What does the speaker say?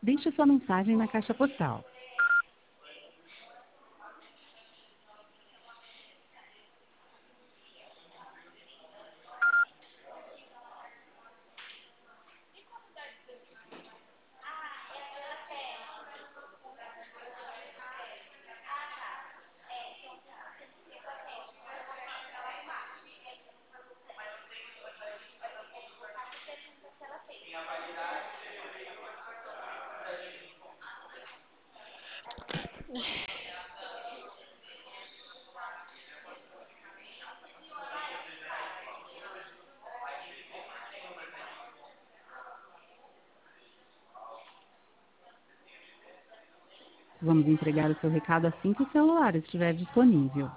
Deixe sua mensagem na caixa postal. Vamos entregar o seu recado assim que o celular estiver disponível.